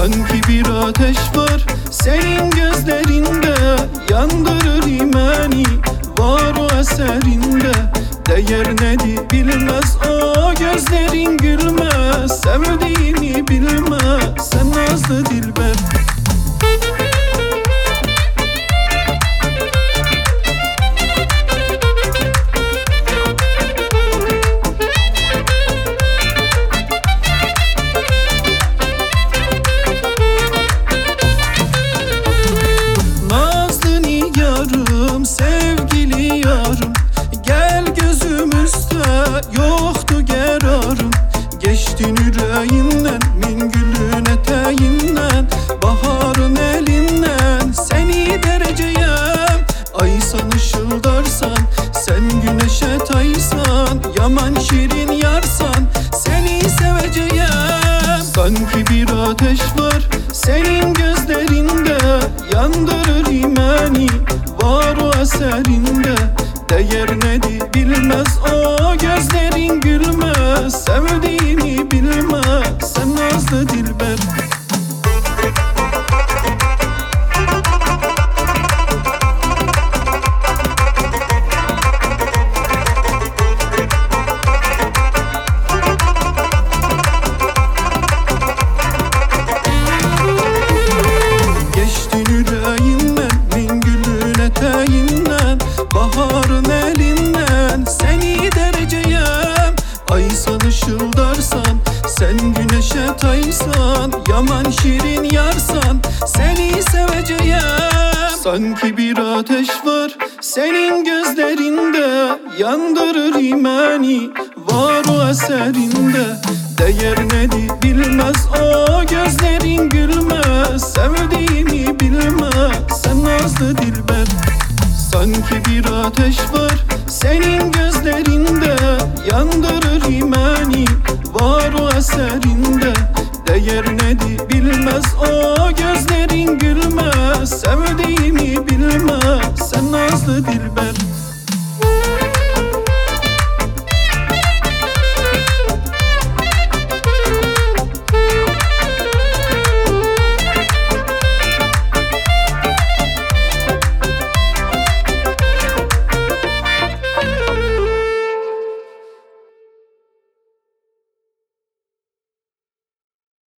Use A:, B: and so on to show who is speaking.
A: Sanki bir ateş var senin gözlerinde, yandırır imani var o eserinde. Değer nedir bilmez o gözlerin, gülmez sevdiğini bilmez sen nazlı dilber. Sevgili yarım, gel gözümüzde yoktu gerarım. Geçtin yüreğinden, min gülün eteğinden, baharın elinden. Seni dereceyem, aysan ışıldarsan, sen güneşe taysan, yaman şirin yarsan, seni seveceğim. Sanki bir ateş var senin gözlerinde, yandırır imani var o eserinde. Değer nedir bilmez o gözlerin, gülmez sevdiğini bilmez sen nazlı dilber. Geçtin yüreğinden, min gülün eteğinden, baharın elinden. Seni dereceyem, aysan ışıldarsan, sen güneşe taysan, yaman şirin yarsan, seni seveceğim. Sanki bir ateş var senin gözlerinde, yandırır imani var o eserinde. Değer nedir bilmez o gözlerin, gülmez sevdiğini bilmez sen nazlı dilber. Sanki bir ateş var senin gözlerinde, yandırır imani